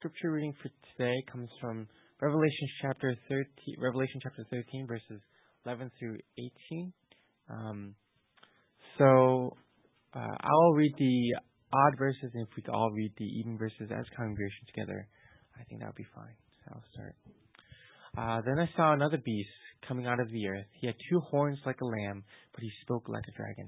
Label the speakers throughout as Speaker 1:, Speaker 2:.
Speaker 1: scripture reading for today comes from Revelation chapter 13, verses 11 through 18. I'll read the odd verses, and if we could all read the even verses as congregation together, I think that would be fine. So I'll start. Then I saw another beast coming out of the earth. He had 2 horns like a lamb, but he spoke like a dragon.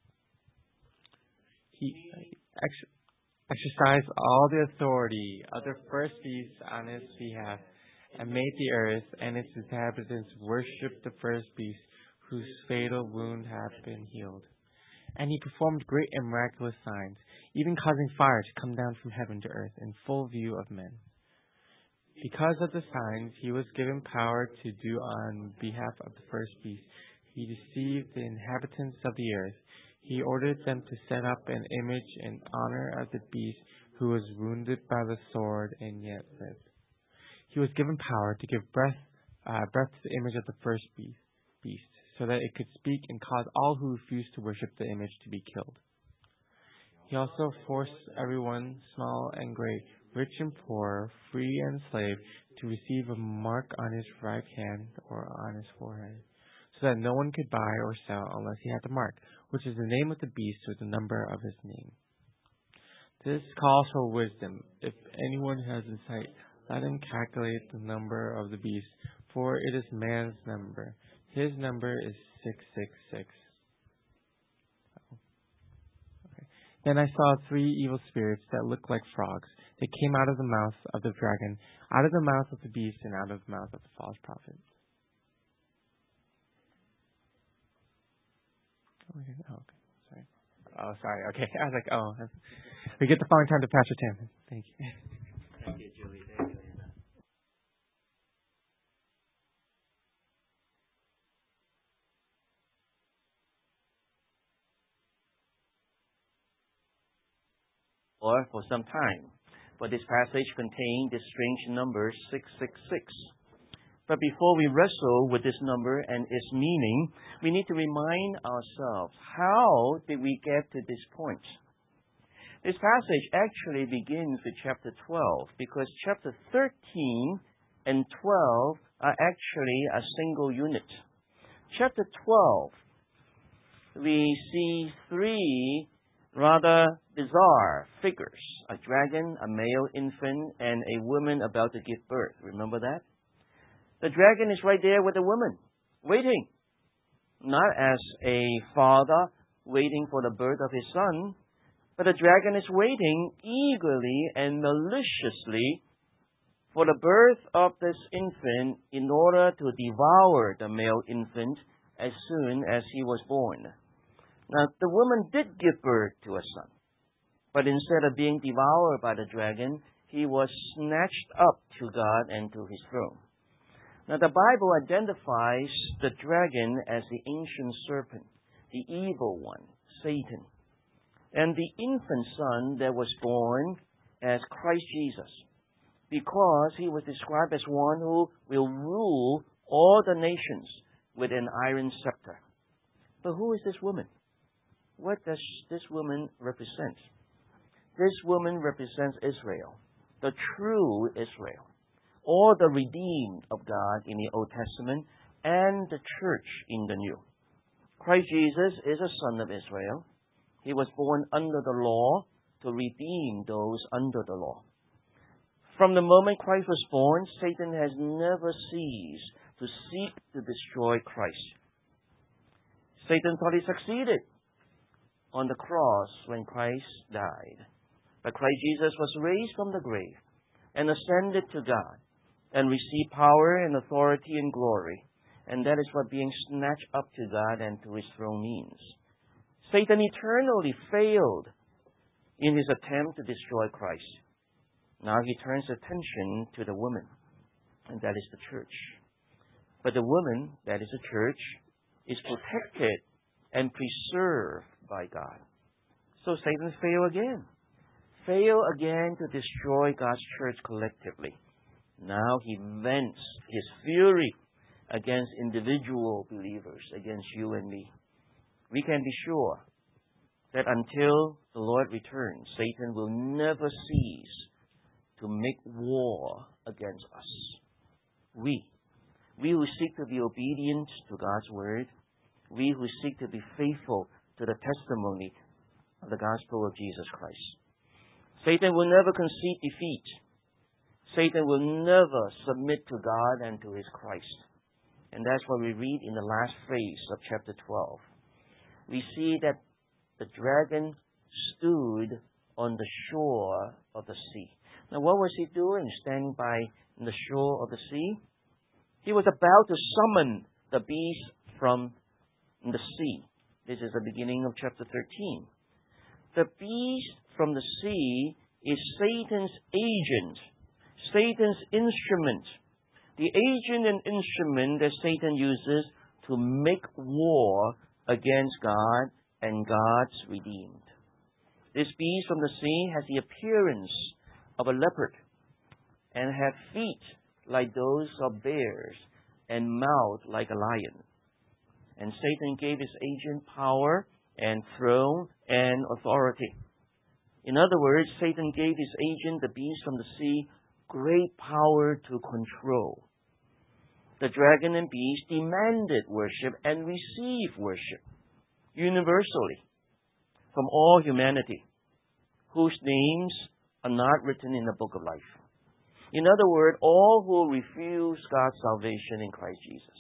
Speaker 1: He exercised all the authority of the first beast on his behalf, and made the earth and its inhabitants worship the first beast, whose fatal wound had been healed. And he performed great and miraculous signs, even causing fire to come down from heaven to earth in full view of men. Because of the signs he was given power to do on behalf of the first beast, he deceived the inhabitants of the earth. He ordered them to set up an image in honor of the beast who was wounded by the sword and yet lived. He was given power to give breath to the image of the first beast, so that it could speak and cause all who refused to worship the image to be killed. He also forced everyone, small and great, rich and poor, free and slave, to receive a mark on his right hand or on his forehead, so that no one could buy or sell unless he had the mark, which is the name of the beast or the number of his name. This calls for wisdom. If anyone has insight, let him calculate the number of the beast, for it is man's number. His number is 666. Okay. Then I saw 3 evil spirits that looked like frogs. They came out of the mouth of the dragon, out of the mouth of the beast, and out of the mouth of the false prophet. Okay. Sorry. Okay. I was like, we get the following time to Pastor Tim. Thank you.
Speaker 2: Thank you, Julie. Thank you. For some time. For this passage contains the strange number 666. But before we wrestle with this number and its meaning, we need to remind ourselves, how did we get to this point? This passage actually begins with chapter 12, because chapter 13 and 12 are actually a single unit. Chapter 12, we see 3 rather bizarre figures: a dragon, a male infant, and a woman about to give birth. Remember that? The dragon is right there with the woman, waiting. Not as a father waiting for the birth of his son, but the dragon is waiting eagerly and maliciously for the birth of this infant in order to devour the male infant as soon as he was born. Now, the woman did give birth to a son, but instead of being devoured by the dragon, he was snatched up to God and to his throne. Now, the Bible identifies the dragon as the ancient serpent, the evil one, Satan, and the infant son that was born as Christ Jesus, because he was described as one who will rule all the nations with an iron scepter. But who is this woman? What does this woman represent? This woman represents Israel, the true Israel, all the redeemed of God in the Old Testament, and the church in the New. Christ Jesus is a son of Israel. He was born under the law to redeem those under the law. From the moment Christ was born, Satan has never ceased to seek to destroy Christ. Satan thought he succeeded on the cross when Christ died. But Christ Jesus was raised from the grave and ascended to God and received power and authority and glory. And that is what being snatched up to God and to his throne means. Satan eternally failed in his attempt to destroy Christ. Now he turns attention to the woman, and that is the church. But the woman, that is the church, is protected and preserved by God. So Satan failed again to destroy God's church collectively. Now he vents his fury against individual believers, against you and me. We can be sure that until the Lord returns, Satan will never cease to make war against us. We who seek to be obedient to God's word, we who seek to be faithful to the testimony of the gospel of Jesus Christ. Satan will never concede defeat. Satan will never submit to God and to His Christ. And that's what we read in the last phrase of chapter 12. We see that the dragon stood on the shore of the sea. Now, what was he doing standing by the shore of the sea? He was about to summon the beast from the sea. This is the beginning of chapter 13. The beast from the sea is Satan's agent, Satan's instrument. The agent and instrument that Satan uses to make war against God and God's redeemed. This beast from the sea has the appearance of a leopard and has feet like those of bears and mouth like a lion. And Satan gave his agent power and throne and authority. In other words, Satan gave his agent, the beast from the sea, great power to control. The dragon and beast demanded worship and received worship universally from all humanity whose names are not written in the book of life. In other words, all who refuse God's salvation in Christ Jesus,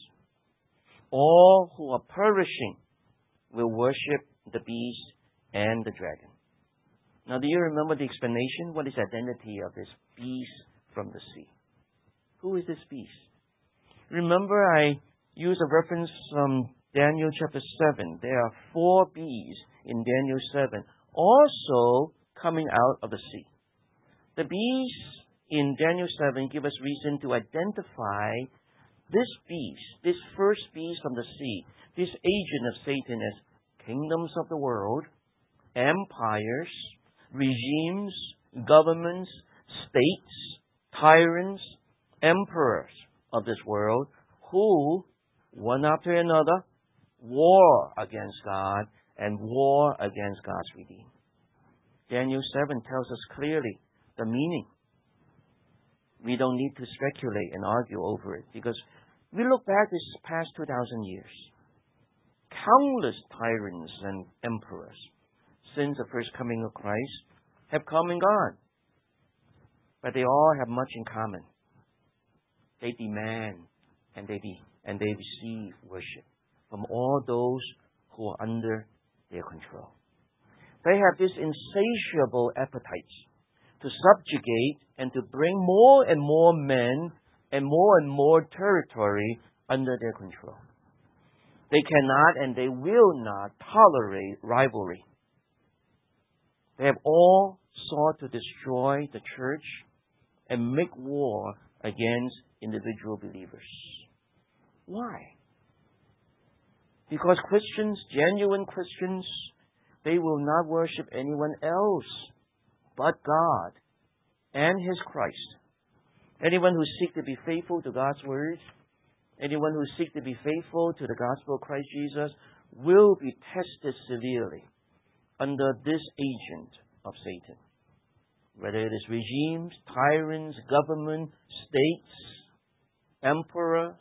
Speaker 2: all who are perishing, will worship the beast and the dragon. Now, do you remember the explanation? What is the identity of this beast from the sea? Who is this beast? Remember, I used a reference from Daniel chapter 7. There are 4 beasts in Daniel 7, also coming out of the sea. The beasts in Daniel 7 give us reason to identify this beast, this first beast from the sea, this agent of Satan as kingdoms of the world, empires, regimes, governments, states, tyrants, emperors of this world who, one after another, war against God and war against God's redeemed. Daniel 7 tells us clearly the meaning. We don't need to speculate and argue over it because we look back this past 2,000 years. Countless tyrants and emperors since the first coming of Christ have come and gone. But they all have much in common. They demand and they receive worship from all those who are under their control. They have this insatiable appetite to subjugate and to bring more and more men and more territory under their control. They cannot and they will not tolerate rivalry. They have all sought to destroy the church and make war against individual believers. Why? Because Christians, genuine Christians, they will not worship anyone else but God and His Christ. Anyone who seeks to be faithful to God's word, anyone who seeks to be faithful to the gospel of Christ Jesus will be tested severely under this agent of Satan. Whether it is regimes, tyrants, government, states, emperors.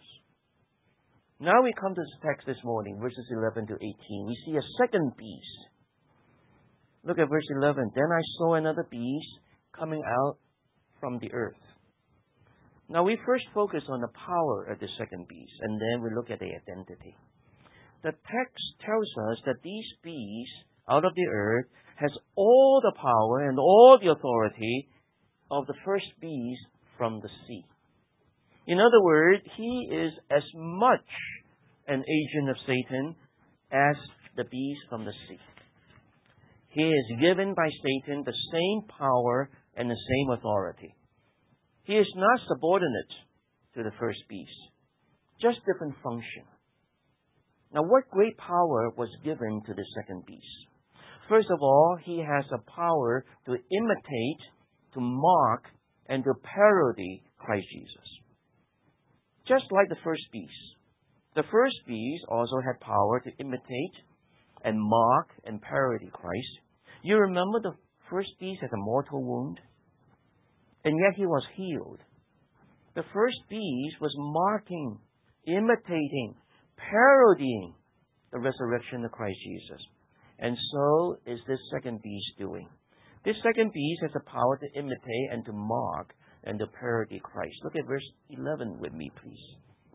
Speaker 2: Now we come to this text this morning, verses 11 to 18. We see a second beast. Look at verse 11. Then I saw another beast coming out from the earth. Now we first focus on the power of the second beast, and then we look at the identity. The text tells us that these beasts out of the earth has all the power and all the authority of the first beast from the sea. In other words, he is as much an agent of Satan as the beast from the sea. He is given by Satan the same power and the same authority. He is not subordinate to the first beast, just different function. Now, what great power was given to the second beast? First of all, he has a power to imitate, to mock, and to parody Christ Jesus. Just like the first beast. The first beast also had power to imitate and mock and parody Christ. You remember the first beast had a mortal wound? and yet he was healed. The first beast was marking, imitating, parodying the resurrection of Christ Jesus. And so is this second beast doing. This second beast has the power to imitate and to mark and to parody Christ. Look at verse 11 with me, please.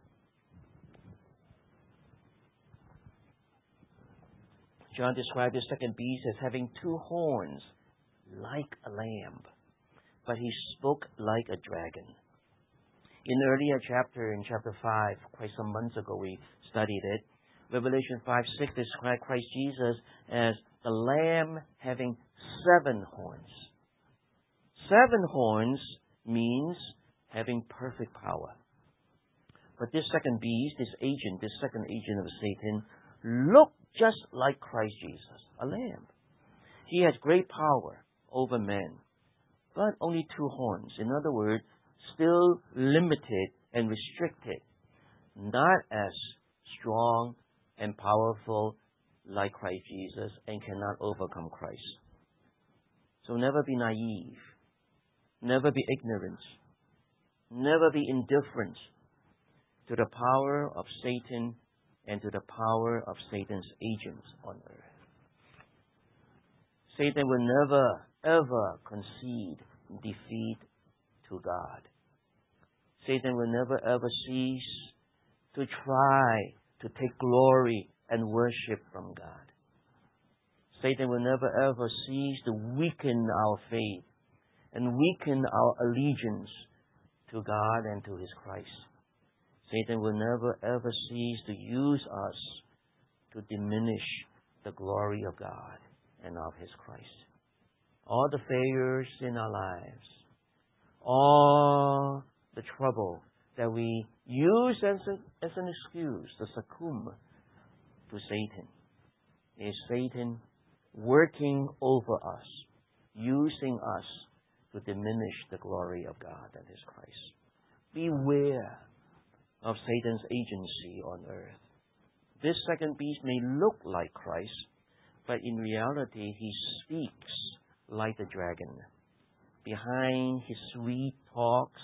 Speaker 2: John described the second beast as having 2 horns, like a lamb, but he spoke like a dragon. In the earlier chapter, in chapter 5, quite some months ago, we studied it. Revelation 5:6 described Christ Jesus as the lamb having 7 horns. 7 horns means having perfect power. But this second beast, this second agent of Satan, looked just like Christ Jesus, a lamb. He has great power over men, but only 2 horns. In other words, still limited and restricted, not as strong and powerful like Christ Jesus, and cannot overcome Christ. So never be naive, never be ignorant, never be indifferent to the power of Satan and to the power of Satan's agents on earth. Satan will never, ever concede defeat to God. Satan will never, ever cease to try to take glory and worship from God. Satan will never, ever cease to weaken our faith and weaken our allegiance to God and to His Christ. Satan will never, ever cease to use us to diminish the glory of God and of His Christ. All the failures in our lives, all the trouble that we use as an excuse to succumb to Satan, is Satan working over us, using us to diminish the glory of God and His Christ. Beware of Satan's agency on earth. This second beast may look like Christ, but in reality he speaks like the dragon. Behind his sweet talks,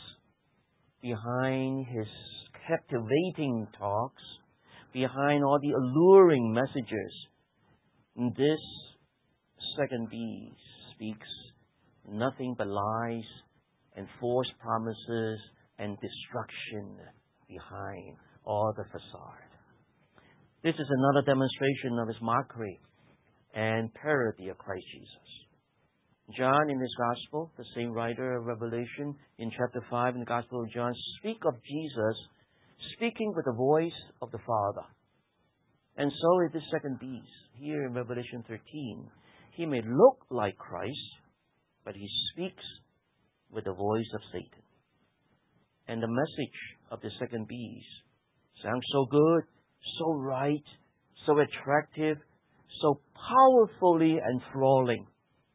Speaker 2: behind his captivating talks, behind all the alluring messages, this second beast speaks nothing but lies and false promises and destruction behind all the facade. This is another demonstration of his mockery and parody of Christ Jesus. John, in his Gospel, the same writer of Revelation, in chapter 5 in the Gospel of John, speak of Jesus speaking with the voice of the Father. And so is this second beast. Here in Revelation 13, he may look like Christ, but he speaks with the voice of Satan. And the message of the second beast sounds so good, so right, so attractive, so powerfully enthralling,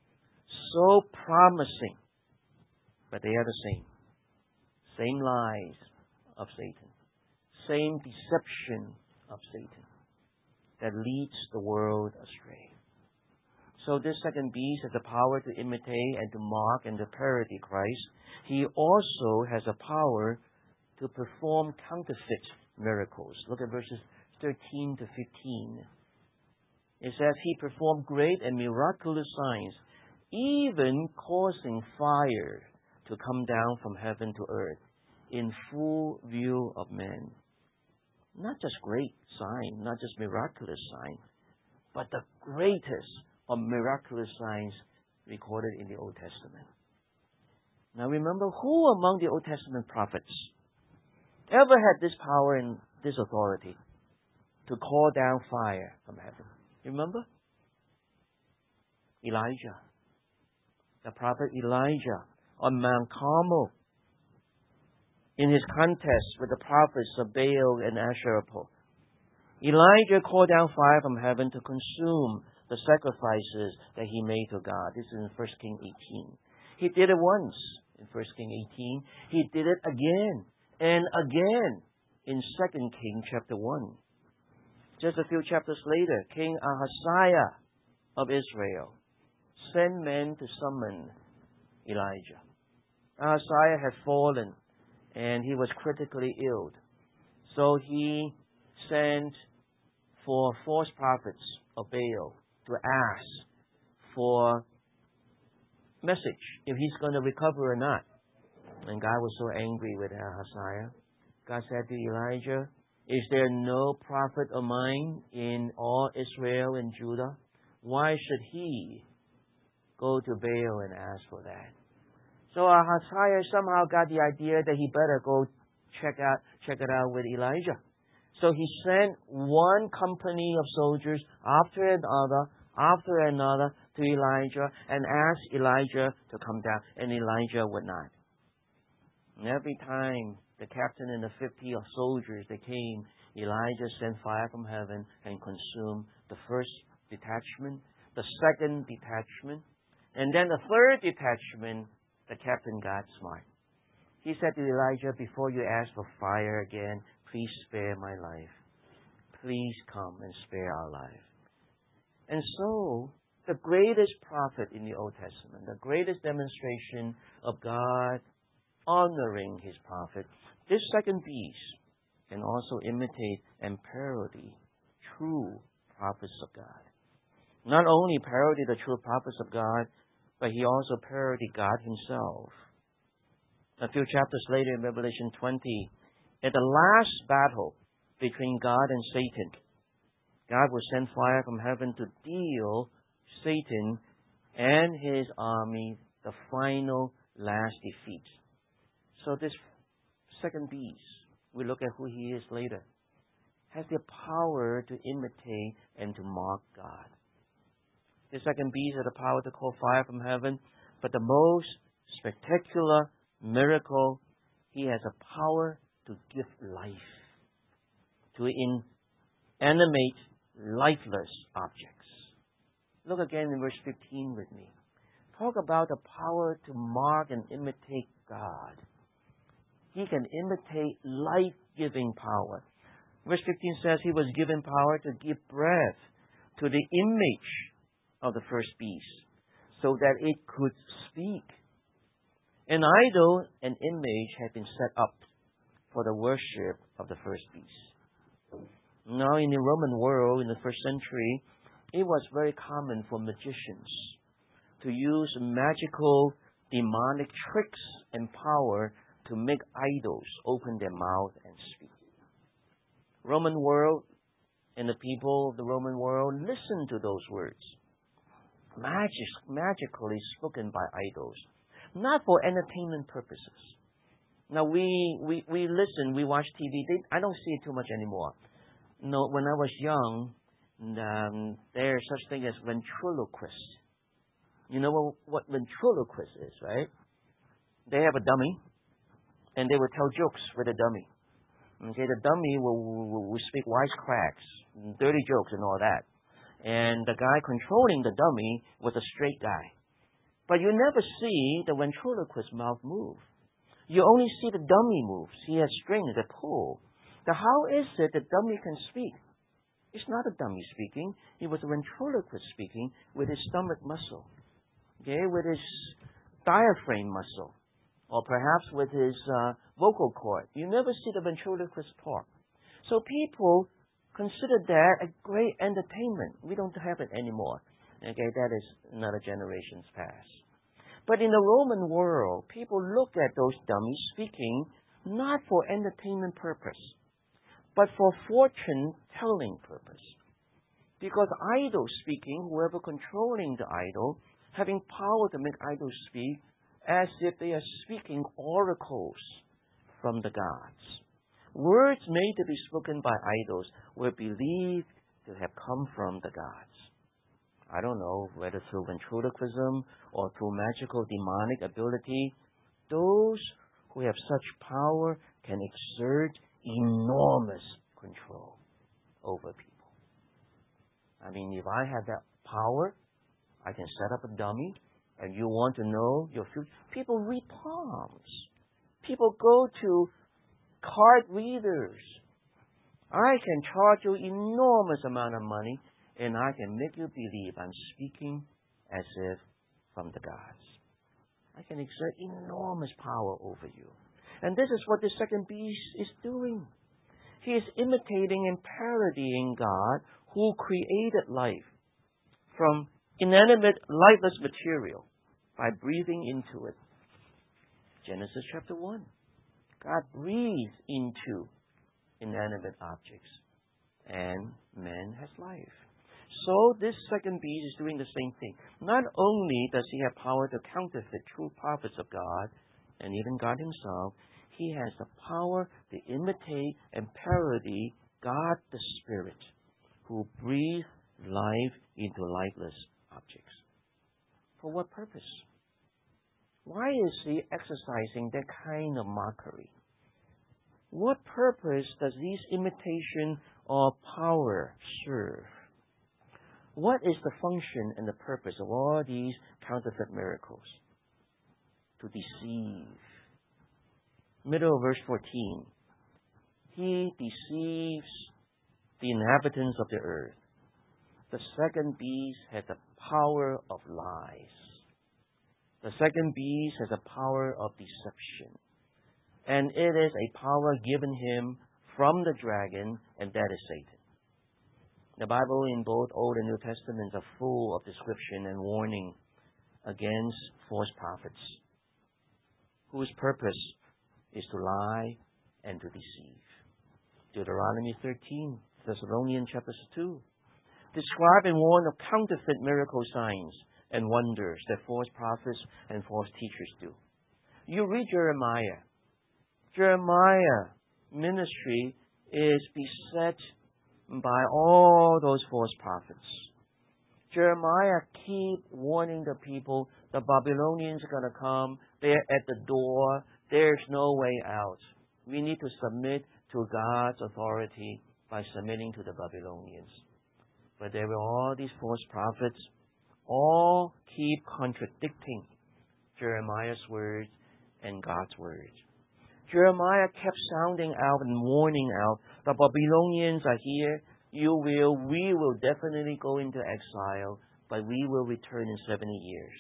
Speaker 2: so promising. But they are the same. Same lies of Satan. Same deception of Satan that leads the world astray. So this second beast has the power to imitate and to mock and to parody Christ. He also has a power to perform counterfeit miracles. Look at verses 13 to 15. It says, he performed great and miraculous signs, even causing fire to come down from heaven to earth in full view of men. Not just great sign, not just miraculous sign, but the greatest of miraculous signs recorded in the Old Testament. Now remember, who among the Old Testament prophets ever had this power and this authority to call down fire from heaven? Remember? Elijah. The prophet Elijah on Mount Carmel, in his contest with the prophets of Baal and Asherah. Elijah called down fire from heaven to consume the sacrifices that he made to God. This is in 1 Kings 18. He did it once in 1 Kings 18. He did it again and again in 2 Kings chapter 1. Just a few chapters later, King Ahaziah of Israel sent men to summon Elijah. Ahaziah had fallen and he was critically ill. So he sent for false prophets of Baal to ask for message if he's going to recover or not. And God was so angry with Ahaziah. God said to Elijah, is there no prophet of mine in all Israel and Judah? Why should he go to Baal and ask for that? So Ahaziah somehow got the idea that he better go check it out with Elijah. So he sent one company of soldiers after another to Elijah and asked Elijah to come down, and Elijah would not. And every time the captain and the 50 of soldiers they came, Elijah sent fire from heaven and consumed the first detachment, the second detachment, and then the third detachment. The captain got smart. He said to Elijah, before you ask for fire again, please spare my life. Please come and spare our life. And so, the greatest prophet in the Old Testament, the greatest demonstration of God honoring his prophet, this second beast can also imitate and parody true prophets of God. Not only parody the true prophets of God, but he also parodied God himself. A few chapters later in Revelation 20, at the last battle between God and Satan, God will send fire from heaven to deal Satan and his army the final last defeat. So this second beast, we look at who he is later, has the power to imitate and to mock God. The second beast has the power to call fire from heaven, but the most spectacular miracle, he has a power to give life, to animate lifeless objects. Look again in verse 15 with me. Talk about the power to mock and imitate God. He can imitate life-giving power. Verse 15 says he was given power to give breath to the image of the first beast, so that it could speak. An idol, an image, had been set up for the worship of the first beast. Now, in the Roman world, in the first century, it was very common for magicians to use magical, demonic tricks and power to make idols open their mouth and speak. Roman world and the people of the Roman world listened to those words, magically spoken by idols, not for entertainment purposes. Now we listen, we watch TV. I don't see it too much anymore. No, when I was young, there's such thing as ventriloquist. You know what ventriloquist is, right? They have a dummy, and they will tell jokes with a dummy. Okay, the dummy will speak wisecracks, dirty jokes, and all that. And the guy controlling the dummy was a straight guy. But you never see the ventriloquist's mouth move. You only see the dummy moves. He has strings that pull. Now, how is it the dummy can speak? It's not a dummy speaking. It was a ventriloquist speaking with his stomach muscle, okay, with his diaphragm muscle, or perhaps with his vocal cord. You never see the ventriloquist talk. So people consider that a great entertainment. We don't have it anymore. Okay, that is another generation's past. But in the Roman world, people look at those dummies speaking not for entertainment purpose, but for fortune-telling purpose. Because idol speaking, whoever controlling the idol, having power to make idols speak as if they are speaking oracles from the gods. Words made to be spoken by idols were believed to have come from the gods. I don't know whether through ventriloquism or through magical demonic ability, those who have such power can exert enormous control over people. I mean, if I have that power, I can set up a dummy, and you want to know your future. People read palms. People go to card readers. I can charge you enormous amount of money, and I can make you believe I'm speaking as if from the gods. I can exert enormous power over you. And this is what the second beast is doing. He is imitating and parodying God who created life from inanimate, lifeless material by breathing into it. Genesis chapter 1. God breathed into inanimate objects, and man has life. So this second beast is doing the same thing. Not only does he have power to counterfeit true prophets of God, and even God himself, he has the power to imitate and parody God the Spirit, who breathed life into lifeless objects. For what purpose? Why is he exercising that kind of mockery? What purpose does this imitation of power serve? What is the function and the purpose of all these counterfeit miracles? To deceive. Middle of verse 14. He deceives the inhabitants of the earth. The second beast has the power of lies. The second beast has the power of deception. And it is a power given him from the dragon, and that is Satan. The Bible in both Old and New Testaments are full of description and warning against false prophets, whose purpose is to lie and to deceive. Deuteronomy 13, Thessalonians chapter 2, describe and warn of counterfeit miracle signs and wonders that false prophets and false teachers do. You read Jeremiah. Jeremiah's ministry is beset by all those false prophets. Jeremiah keep warning the people, the Babylonians are going to come. They're at the door. There's no way out. We need to submit to God's authority by submitting to the Babylonians. But there were all these false prophets, all keep contradicting Jeremiah's words and God's words. Jeremiah kept sounding out and warning out, the Babylonians are here, we will definitely go into exile, but we will return in 70 years.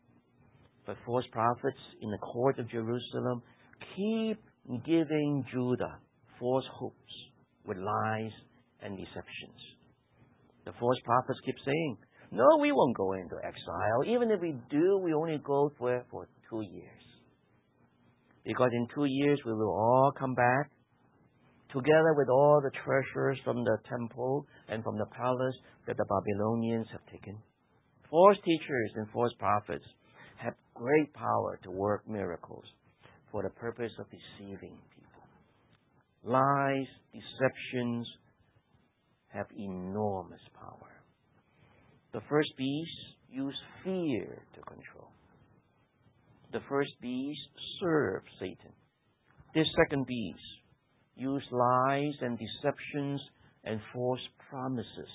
Speaker 2: But false prophets in the court of Jerusalem keep giving Judah false hopes with lies and deceptions. The false prophets keep saying, no, we won't go into exile. Even if we do, we only go for 2 years. Because in 2 years we will all come back together with all the treasures from the temple and from the palace that the Babylonians have taken. False teachers and false prophets have great power to work miracles for the purpose of deceiving people. Lies, deceptions have enormous power. The first beast used fear to control. The first beast served Satan. This second beast used lies and deceptions and false promises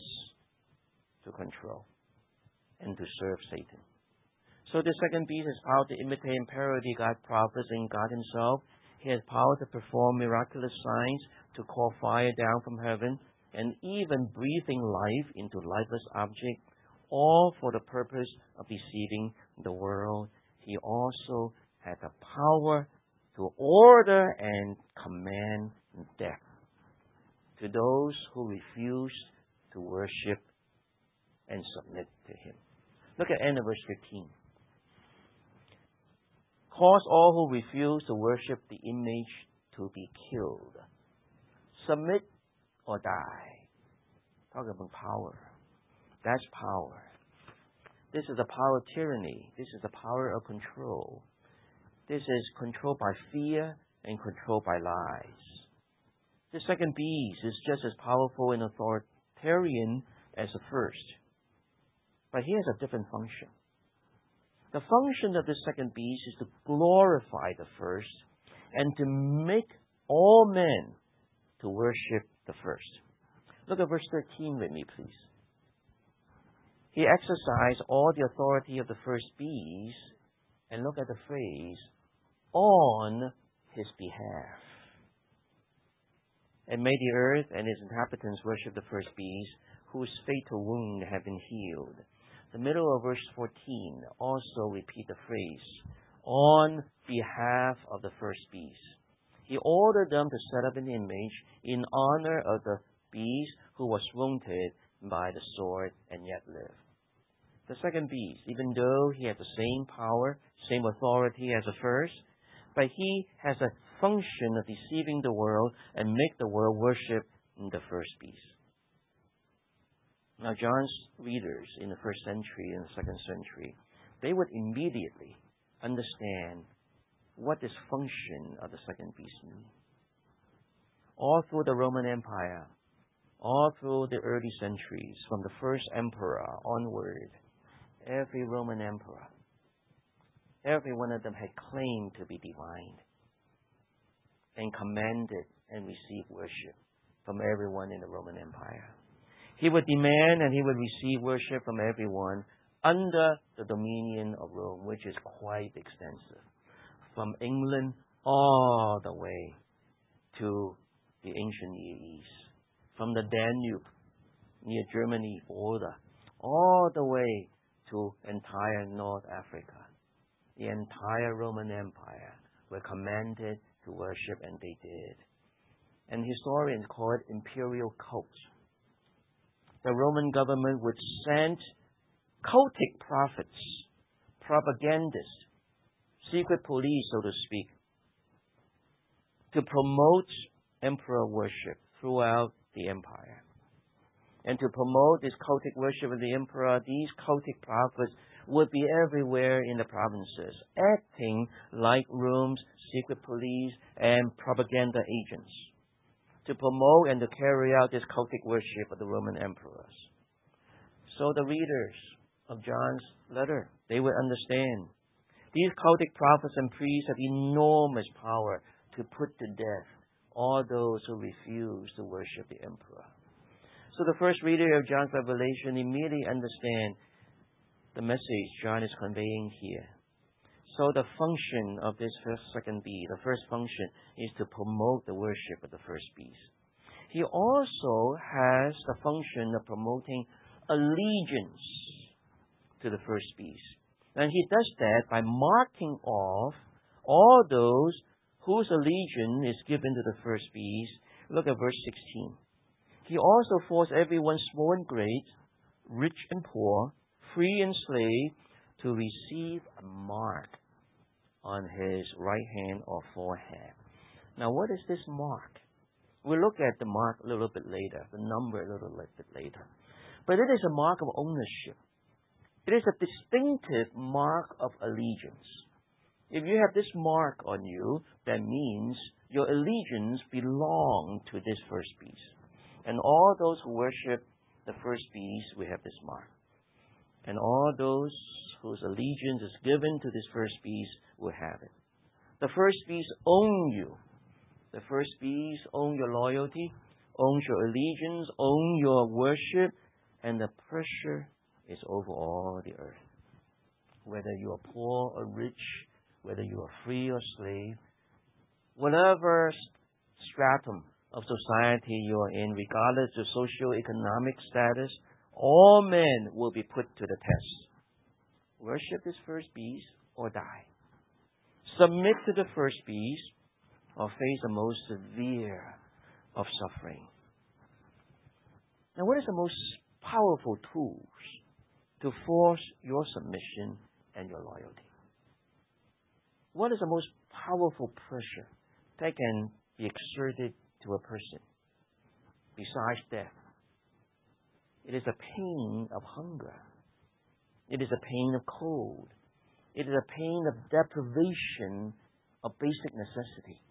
Speaker 2: to control and to serve Satan. So the second beast has power to imitate and parody God's prophets and God himself. He has power to perform miraculous signs, to call fire down from heaven, and even breathing life into lifeless objects, all for the purpose of deceiving the world. He also had the power to order and command death to those who refuse to worship and submit to him. Look at end of verse 15. Cause all who refuse to worship the image to be killed. Submit or die. Talk about power. That's power. This is the power of tyranny. This is the power of control. This is control by fear and control by lies. The second beast is just as powerful and authoritarian as the first. But he has a different function. The function of the second beast is to glorify the first and to make all men to worship the first. Look at verse 13 with me, please. He exercised all the authority of the first beast, and look at the phrase, on his behalf. And may the earth and its inhabitants worship the first beast, whose fatal wound have been healed. The middle of verse 14 also repeat the phrase, on behalf of the first beast. He ordered them to set up an image in honor of the beast who was wounded by the sword and yet lived. The second beast, even though he had the same power, same authority as the first, but he has a function of deceiving the world and make the world worship the first beast. Now, John's readers in the first century and the second century, they would immediately understand what this function of the second beast means. All through the Roman Empire, all through the early centuries, from the first emperor onward, every Roman emperor, every one of them had claimed to be divine and commanded and received worship from everyone in the Roman Empire. He would demand and he would receive worship from everyone under the dominion of Rome, which is quite extensive, from England all the way to the ancient Near East, from the Danube near Germany border, all the way to entire North Africa. The entire Roman Empire were commanded to worship, and they did. And historians call it imperial cult. The Roman government would send cultic prophets, propagandists, secret police, so to speak, to promote emperor worship throughout the empire. And to promote this cultic worship of the emperor, these cultic prophets would be everywhere in the provinces, acting like Rome's secret police and propaganda agents, to promote and to carry out this cultic worship of the Roman emperors. So the readers of John's letter, they would understand. These cultic prophets and priests have enormous power to put to death all those who refuse to worship the emperor. So the first reader of John's Revelation immediately understand the message John is conveying here. So the function of this second beast, the first function, is to promote the worship of the first beast. He also has the function of promoting allegiance to the first beast. And he does that by marking off all those whose allegiance is given to the first beast. Look at verse 16. He also forced everyone, small and great, rich and poor, free and slave, to receive a mark on his right hand or forehead. Now, what is this mark? We'll look at the mark a little bit later, the number a little bit later. But it is a mark of ownership. It is a distinctive mark of allegiance. If you have this mark on you, that means your allegiance belongs to this first beast. And all those who worship the first beast will have this mark. And all those whose allegiance is given to this first beast will have it. The first beast owns you. The first beast owns your loyalty, owns your allegiance, owns your worship, and the pressure is over all the earth. Whether you are poor or rich, whether you are free or slave, whatever stratum of society you are in, regardless of socio-economic status, all men will be put to the test. Worship this first beast or die. Submit to the first beast or face the most severe of suffering. Now, what is the most powerful tools to force your submission and your loyalty? What is the most powerful pressure that can be exerted to a person besides death? It is a pain of hunger. It is a pain of cold. It is a pain of deprivation of basic necessity.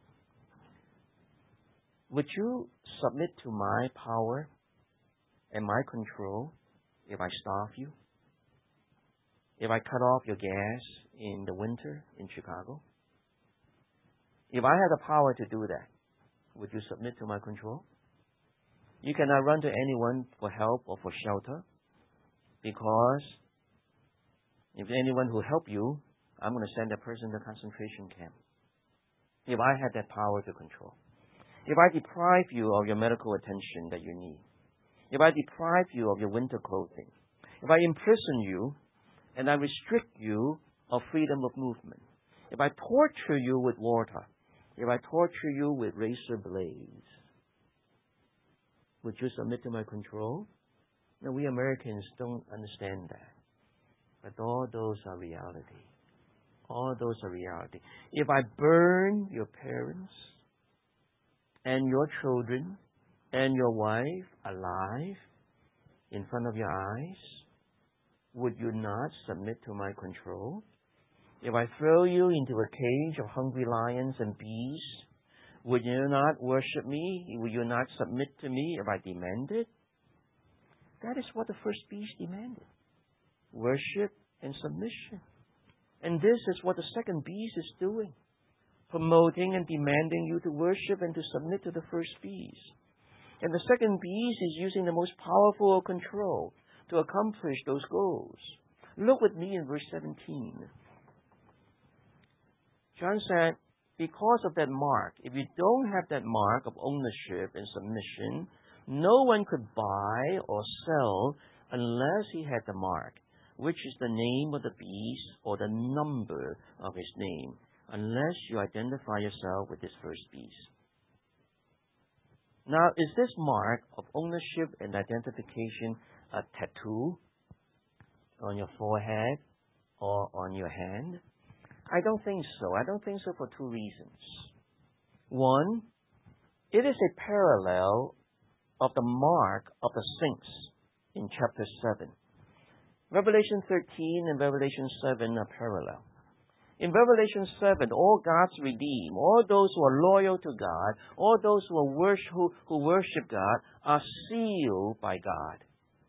Speaker 2: Would you submit to my power and my control if I starve you? If I cut off your gas in the winter in Chicago? If I had the power to do that, would you submit to my control? You cannot run to anyone for help or for shelter, because if anyone will help you, I'm going to send that person to a concentration camp. If I had that power to control. If I deprive you of your medical attention that you need. If I deprive you of your winter clothing. If I imprison you and I restrict you of freedom of movement. if I torture you with water, if I torture you with razor blades, would you submit to my control? No, we Americans don't understand that. But all those are reality. All those are reality. If I burn your parents and your children and your wife alive in front of your eyes, would you not submit to my control? If I throw you into a cage of hungry lions and beasts, would you not worship me? Would you not submit to me if I demanded? That is what the first beast demanded. Worship and submission. And this is what the second beast is doing. Promoting and demanding you to worship and to submit to the first beast. And the second beast is using the most powerful control to accomplish those goals. Look with me in verse 17. John said, because of that mark, if you don't have that mark of ownership and submission, no one could buy or sell unless he had the mark, which is the name of the beast or the number of his name, unless you identify yourself with this first beast. Now, is this mark of ownership and identification a tattoo on your forehead or on your hand? I don't think so. I don't think so for two reasons. One, it is a parallel of the mark of the Sphinx in chapter 7. Revelation 13 and Revelation 7 are parallel. In Revelation 7, all God's redeemed, all those who are loyal to God, all those who worship God are sealed by God,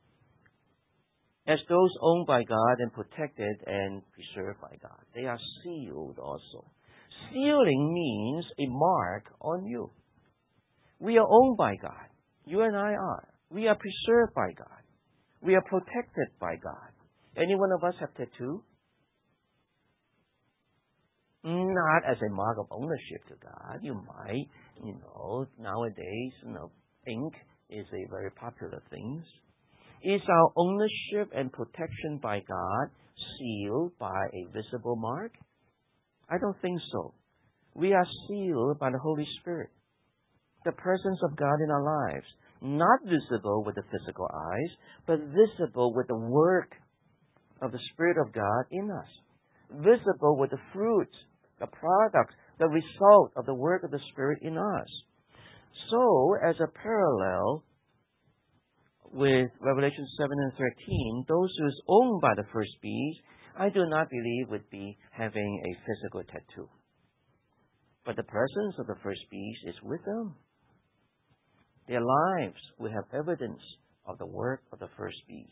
Speaker 2: as those owned by God and protected and preserved by God. They are sealed also. Sealing means a mark on you. We are owned by God. You and I are. We are preserved by God. We are protected by God. Any one of us have tattoo? Not as a mark of ownership to God. You might, nowadays, ink is a very popular thing. Is our ownership and protection by God sealed by a visible mark? I don't think so. We are sealed by the Holy Spirit, the presence of God in our lives, not visible with the physical eyes, but visible with the work of the Spirit of God in us, visible with the fruits, the products, the result of the work of the Spirit in us. So, as a parallel with Revelation 7 and 13, those who is owned by the first beast, I do not believe would be having a physical tattoo. But the presence of the first beast is with them. Their lives will have evidence of the work of the first beast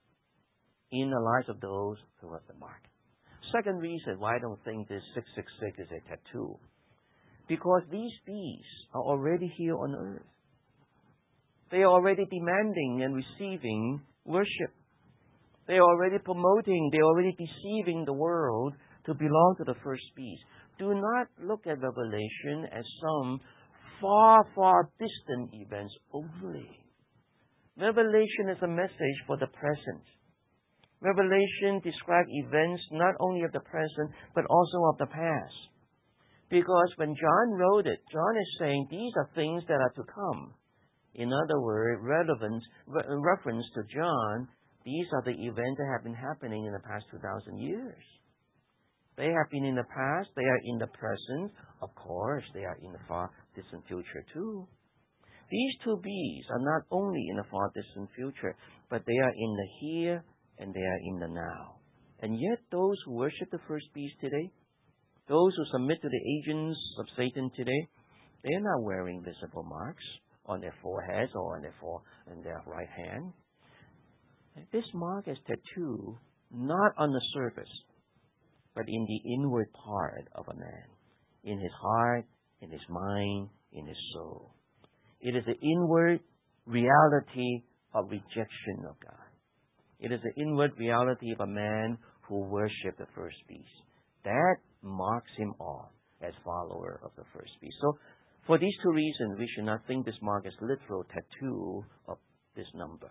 Speaker 2: in the lives of those who have the mark. Second reason why I don't think this 666 is a tattoo. Because these beasts are already here on earth. They are already demanding and receiving worship. They are already promoting, they are already deceiving the world to belong to the first beast. Do not look at Revelation as some far, far distant events only. Revelation is a message for the present. Revelation describes events not only of the present, but also of the past. Because when John wrote it, John is saying these are things that are to come. In other words, reference to John, these are the events that have been happening in the past 2,000 years. They have been in the past, they are in the present, of course, they are in the far distant future too. These two beasts are not only in the far distant future, but they are in the here and they are in the now. And yet those who worship the first beast today, those who submit to the agents of Satan today, they are not wearing visible marks on their foreheads or on their right hand. This mark is tattooed not on the surface, but in the inward part of a man, in his heart, in his mind, in his soul. It is the inward reality of rejection of God. It is the inward reality of a man who worshipped the first beast. That marks him off as follower of the first beast. So, for these two reasons, we should not think this mark is literal tattoo of this number.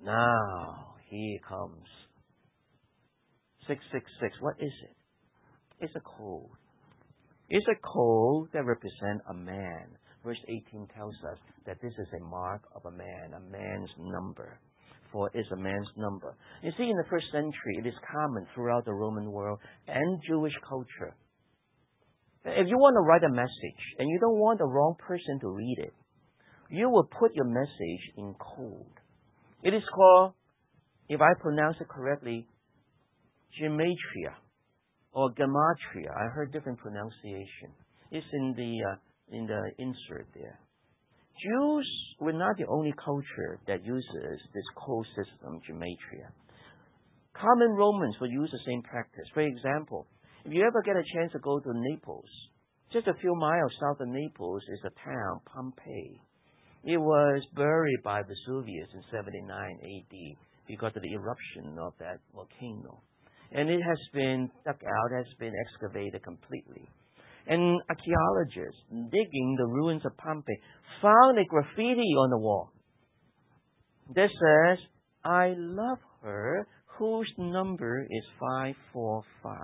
Speaker 2: Now, here comes 666. What is it? It's a code. It's a code that represents a man. Verse 18 tells us that this is a mark of a man's number. For it's a man's number. You see, in the first century, it is common throughout the Roman world and Jewish culture. If you want to write a message and you don't want the wrong person to read it, you will put your message in code. It is called, if I pronounce it correctly, gematria or gematria. I heard different pronunciation. It's in the insert there. Jews were not the only culture that uses this code system, gematria. Common Romans will use the same practice. For example, if you ever get a chance to go to Naples, just a few miles south of Naples is a town, Pompeii. It was buried by Vesuvius in 79 AD because of the eruption of that volcano. And it has been dug out, has been excavated completely. And archaeologists digging the ruins of Pompeii found a graffiti on the wall that says, I love her, whose number is 545.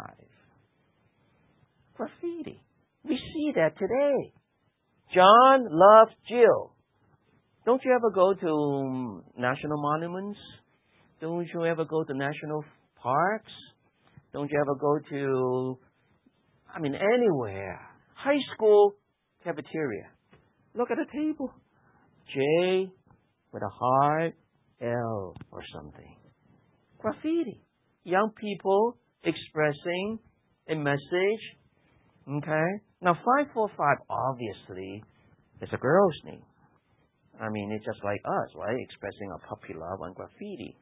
Speaker 2: Graffiti. We see that today. John loves Jill. Don't you ever go to national monuments? Don't you ever go to national parks? Don't you ever go to, anywhere? High school cafeteria. Look at the table. J with a heart, L or something. Graffiti. Young people expressing a message. Okay? Now, 545 obviously is a girl's name. It's just like us, right? Expressing a puppy love on graffiti.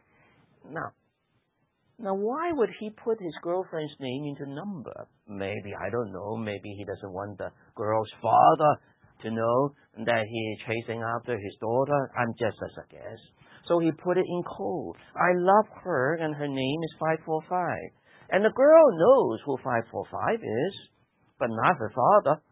Speaker 2: Now, why would he put his girlfriend's name into number? Maybe, I don't know, maybe he doesn't want the girl's father to know that he is chasing after his daughter. I'm just as a guess. So he put it in code. I love her, and her name is 545. And the girl knows who 545 is, but not her father.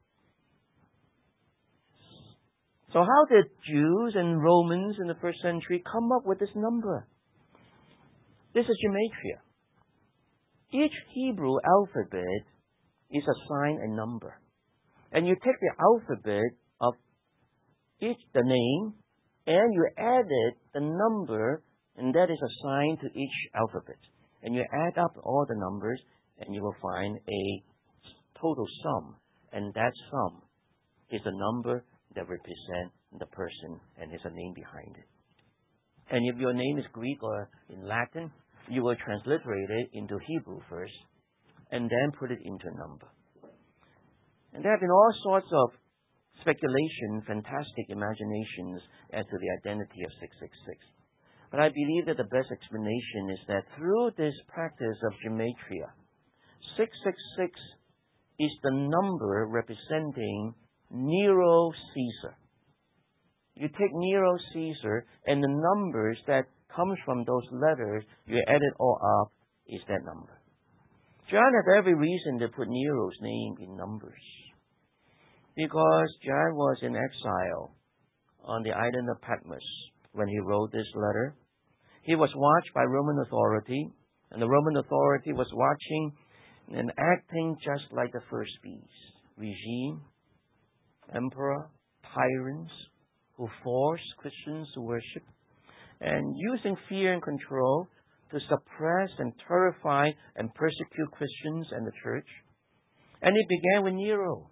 Speaker 2: So how did Jews and Romans in the first century come up with this number? This is gematria. Each Hebrew alphabet is assigned a number. And you take the alphabet of the name, and you added the number, and that is assigned to each alphabet. And you add up all the numbers, and you will find a total sum. And that sum is a number that represents the person, and there's a name behind it. And if your name is Greek or in Latin, you will transliterate it into Hebrew first, and then put it into a number. And there have been all sorts of speculation, fantastic imaginations as to the identity of 666. But I believe that the best explanation is that through this practice of gematria, 666 is the number representing Nero Caesar. You take Nero Caesar, and the numbers that comes from those letters, you add it all up, is that number. John had every reason to put Nero's name in numbers, because John was in exile on the island of Patmos when he wrote this letter. He was watched by Roman authority, and the Roman authority was watching and acting just like the first beast. Regime, emperor, tyrants who force Christians to worship, and using fear and control to suppress and terrify and persecute Christians and the church. And it began with Nero.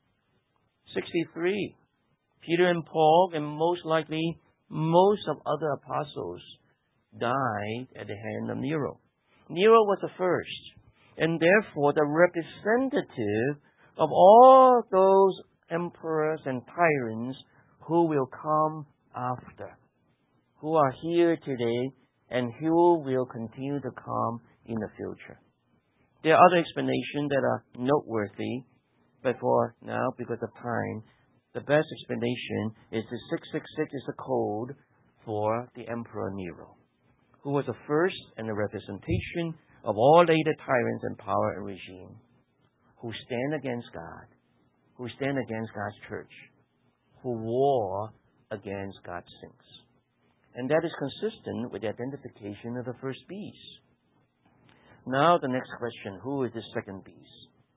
Speaker 2: 63. Peter and Paul, and most likely most of other apostles, died at the hand of Nero. Nero was the first, and therefore the representative of all those emperors and tyrants who will come after, who are here today, and who will continue to come in the future. There are other explanations that are noteworthy, but for now, because of time, the best explanation is the 666 is a code for the Emperor Nero, who was the first and the representation of all later tyrants and power and regime who stand against God, who stand against God's church, who war against God's saints. And that is consistent with the identification of the first beast. Now the next question, who is the second beast?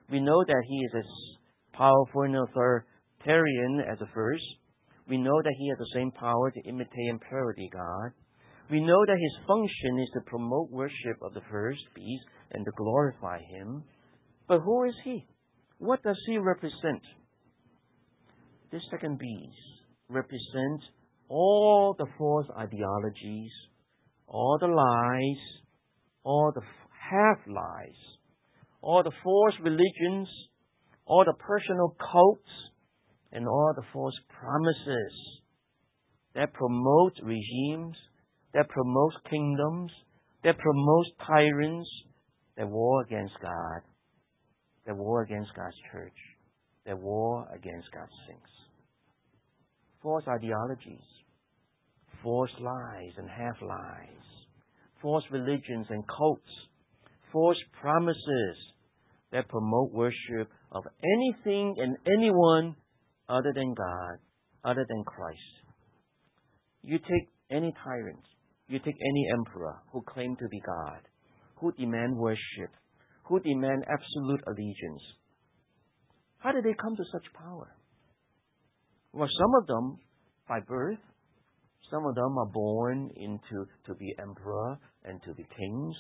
Speaker 2: We know that he is as powerful and authoritarian as the first. We know that he has the same power to imitate and parody God. We know that his function is to promote worship of the first beast and to glorify him. But who is he? What does he represent? This second beast represents all the false ideologies, all the lies, all the half-lies, all the false religions, all the personal cults, and all the false promises that promote regimes, that promotes kingdoms, that promotes tyrants, that war against God, that war against God's church, that war against God's saints. False ideologies, false lies and half-lies, false religions and cults, false promises that promote worship of anything and anyone other than God, other than Christ. You take any tyrant, you take any emperor who claim to be God, who demand worship, who demand absolute allegiance. How did they come to such power? Well, some of them by birth, some of them are born into to be emperor and to be kings.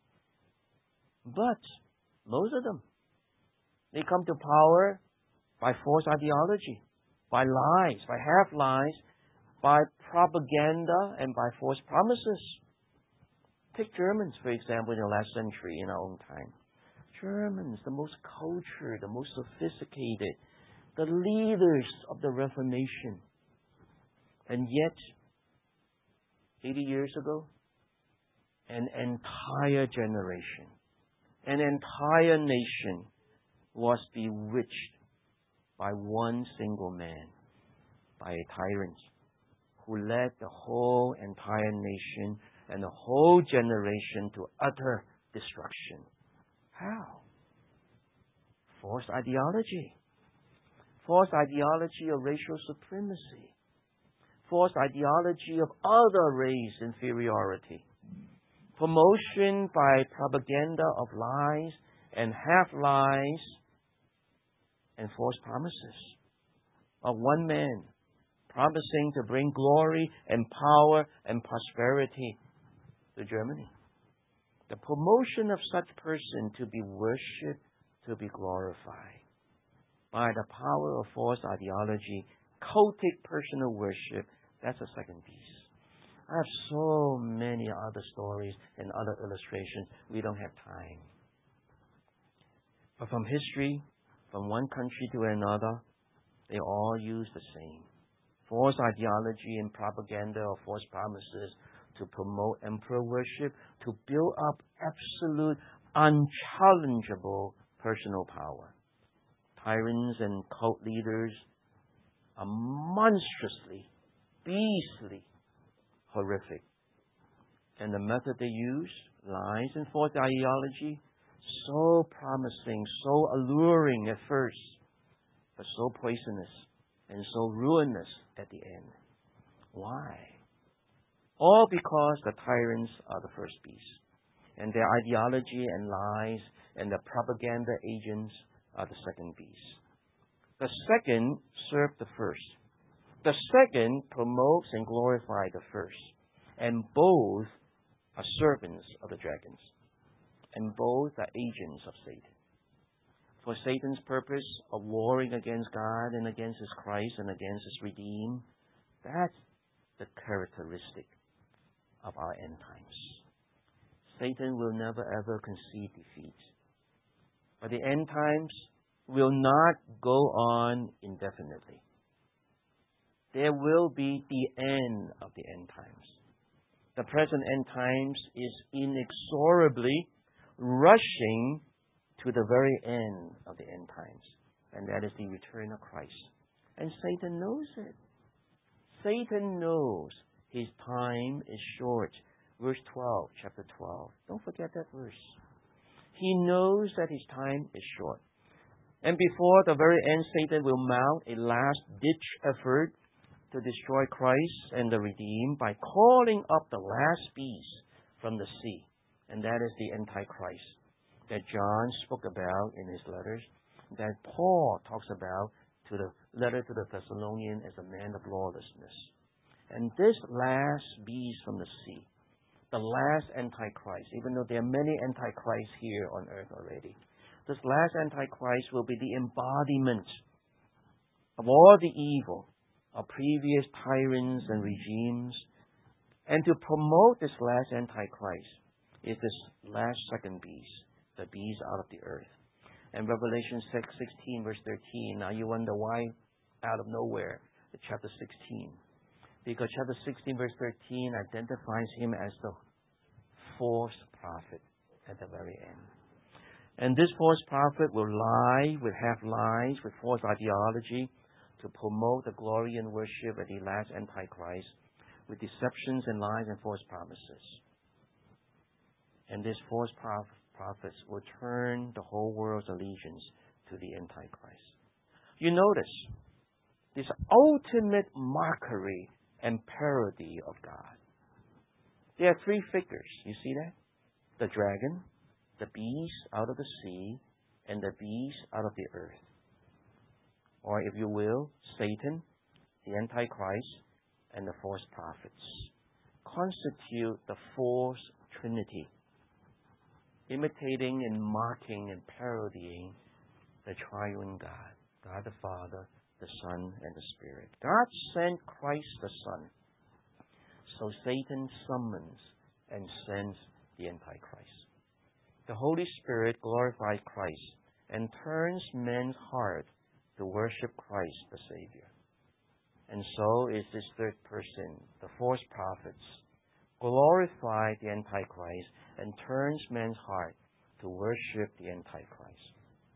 Speaker 2: But most of them, they come to power by false ideology, by lies, by half-lies, by propaganda, and by false promises. Take Germans, for example, in the last century, in our own time. Germans, the most cultured, the most sophisticated, the leaders of the Reformation. And yet, 80 years ago, an entire generation, an entire nation was bewitched by one single man, by a tyrant who led the whole entire nation and the whole generation to utter destruction. How? False ideology. False ideology of racial supremacy. False ideology of other race inferiority. Promotion by propaganda of lies and half-lies and false promises of one man promising to bring glory and power and prosperity to Germany. The promotion of such person to be worshipped, to be glorified by the power of false ideology, cultic personal worship, that's the second piece. I have so many other stories and other illustrations. We don't have time. But from history, from one country to another, they all use the same. False ideology and propaganda of false promises to promote emperor worship, to build up absolute, unchallengeable personal power. Tyrants and cult leaders are monstrously, beastly, horrific. And the method they use, lies and false ideology, so promising, so alluring at first, but so poisonous and so ruinous at the end. Why? All because the tyrants are the first beast, and their ideology and lies and the propaganda agents are the second beast. The second serve the first. The second promotes and glorifies the first. And both are servants of the dragons. And both are agents of Satan. For Satan's purpose of warring against God and against His Christ and against His redeemed, that's the characteristic of our end times. Satan will never ever concede defeat. But the end times will not go on indefinitely. There will be the end of the end times. The present end times is inexorably rushing to the very end of the end times. And that is the return of Christ. And Satan knows it. Satan knows his time is short. Verse 12, chapter 12. Don't forget that verse. He knows that his time is short. And before the very end, Satan will mount a last-ditch effort to destroy Christ and the redeemed by calling up the last beast from the sea. And that is the Antichrist. that John spoke about in his letters, that Paul talks about to the letter to the Thessalonians as a man of lawlessness. And this last beast from the sea, the last Antichrist, even though there are many Antichrists here on earth already, this last Antichrist will be the embodiment of all the evil of previous tyrants and regimes. And to promote this last Antichrist is this last second beast, the beast out of the earth. And Revelation 16, verse 13, now you wonder why out of nowhere, the chapter 16. Because chapter 16, verse 13 identifies him as the false prophet at the very end. And this false prophet will lie with half lies, with false ideology, to promote the glory and worship of the last Antichrist, with deceptions and lies and false promises. And these false prophets will turn the whole world's allegiance to the Antichrist. You notice this ultimate mockery and parody of God. There are three figures. You see that? The dragon, the beast out of the sea, and the beast out of the earth. Or if you will, Satan, the Antichrist, and the false prophets constitute the false trinity, imitating and mocking and parodying the triune God, God the Father, the Son, and the Spirit. God sent Christ the Son, so Satan summons and sends the Antichrist. The Holy Spirit glorifies Christ and turns men's heart to worship Christ the Savior. And so is this third person, the false prophets, glorify the Antichrist and turns men's heart to worship the Antichrist.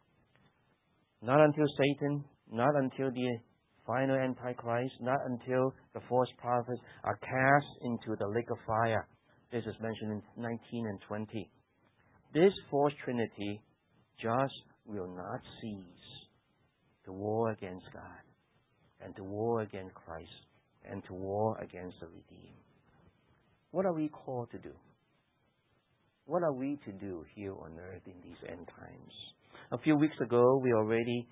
Speaker 2: Not until Satan, not until the final Antichrist, not until the false prophets are cast into the lake of fire. This is mentioned in 19 and 20. This false trinity just will not cease to war against God, and to war against Christ, and to war against the redeemed. What are we called to do? What are we to do here on earth in these end times? A few weeks ago, we already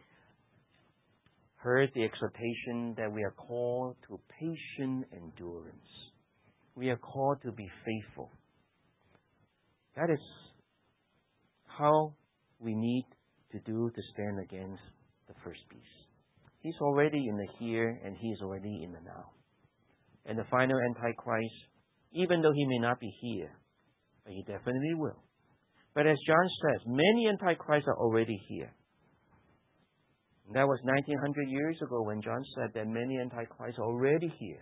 Speaker 2: heard the exhortation that we are called to patient endurance. We are called to be faithful. That is how we need to do to stand against the first beast. He's already in the here and he is already in the now. And the final Antichrist, even though he may not be here, but he definitely will. But as John says, many Antichrists are already here. And that was 1900 years ago when John said that many Antichrists are already here.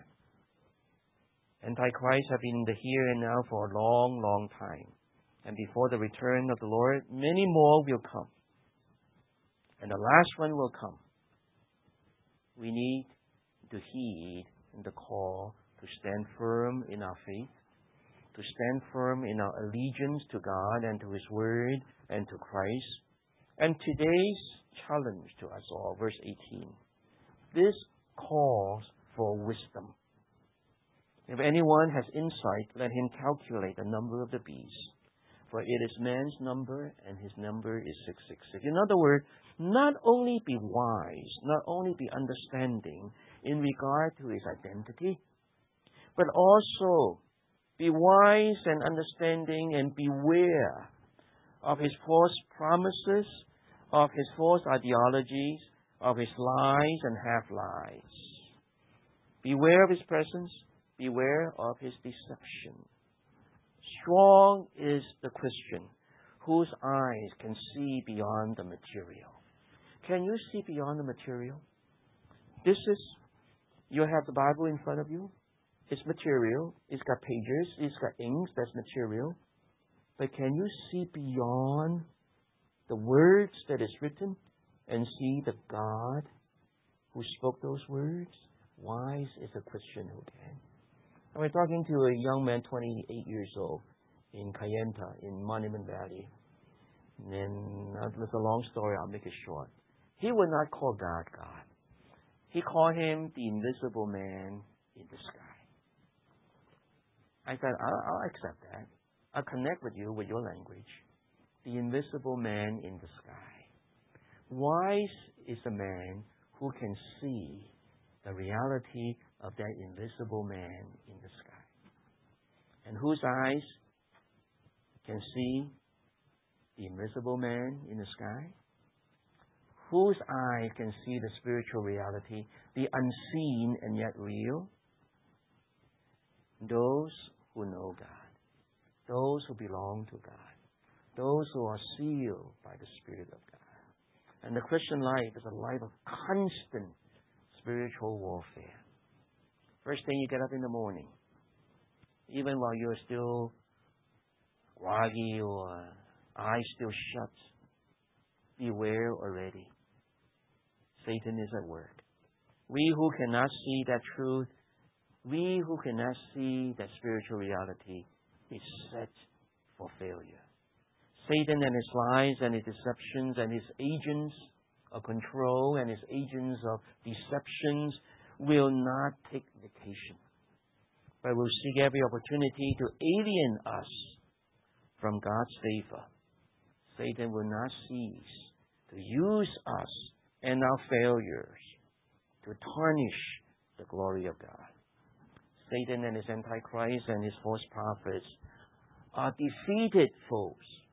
Speaker 2: Antichrists have been in the here and now for a long, long time. And before the return of the Lord, many more will come. And the last one will come. We need to heed the call to stand firm in our faith, to stand firm in our allegiance to God and to His Word and to Christ. And today's challenge to us all, verse 18, this calls for wisdom. If anyone has insight, let him calculate the number of the beast, for it is man's number, and his number is 666. In other words, not only be wise, not only be understanding in regard to his identity, but also be wise and understanding and beware of his false promises, of his false ideologies, of his lies and half-lies. Beware of his presence, beware of his deception. Strong is the Christian whose eyes can see beyond the material. Can you see beyond the material? You have the Bible in front of you. It's material. It's got pages. It's got inks. That's material. But can you see beyond the words that is written and see the God who spoke those words? Wise is a Christian who can. And we're talking to a young man, 28 years old, in Kayenta, in Monument Valley. And then, it's a long story. I'll make it short. He would not call God God. He called him the invisible man in the sky. I said, I'll accept that. I'll connect with you with your language. the invisible man in the sky. Wise is a man who can see the reality of that invisible man in the sky, and whose eyes can see the invisible man in the sky, whose eye can see the spiritual reality, the unseen and yet real. Those who know God, those who belong to God, those who are sealed by the Spirit of God. And the Christian life is a life of constant spiritual warfare. First thing you get up in the morning, even while you're still groggy or eyes still shut, beware already. Satan is at work. We who cannot see that truth, we who cannot see that spiritual reality, is set for failure. Satan and his lies and his deceptions and his agents of control and his agents of deceptions will not take vacation, but will seek every opportunity to alienate us from God's favor. Satan will not cease to use us and our failures to tarnish the glory of God. Satan and his antichrist and his false prophets are defeated foes.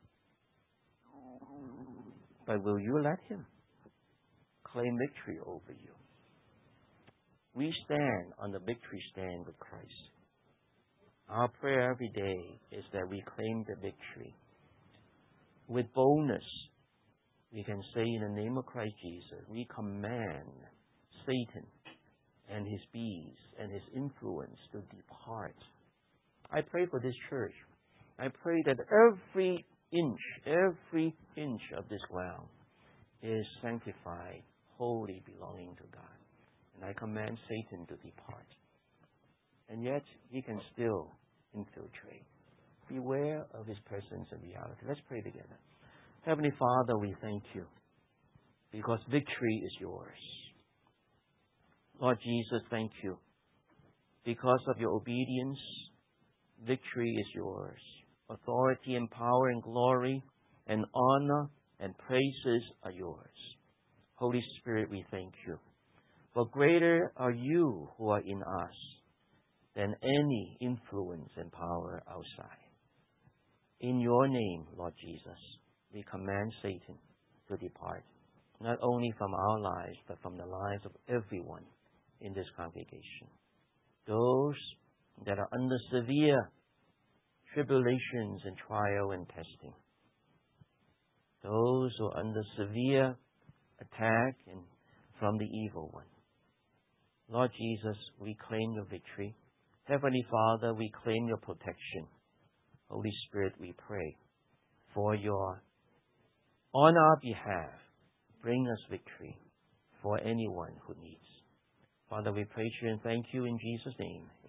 Speaker 2: But will you let him claim victory over you? We stand on the victory stand with Christ. Our prayer every day is that we claim the victory. With boldness, we can say in the name of Christ Jesus, we command Satan and his bees and his influence to depart. I pray for this church. I pray that every inch of this ground is sanctified, wholly belonging to God. And I command Satan to depart. And yet, he can still infiltrate. Beware of his presence and reality. Let's pray together. Heavenly Father, we thank you because victory is yours. Lord Jesus, thank you. Because of your obedience, victory is yours. Authority and power and glory and honor and praises are yours. Holy Spirit, we thank you. For greater are you who are in us than any influence and power outside. In your name, Lord Jesus, we command Satan to depart, not only from our lives, but from the lives of everyone in this congregation. Those that are under severe tribulations and trial and testing. Those who are under severe attack and from the evil one. Lord Jesus, we claim your victory. Heavenly Father, we claim your protection. Holy Spirit, we pray for on our behalf, bring us victory for anyone who needs. Father, we praise you and thank you in Jesus' name.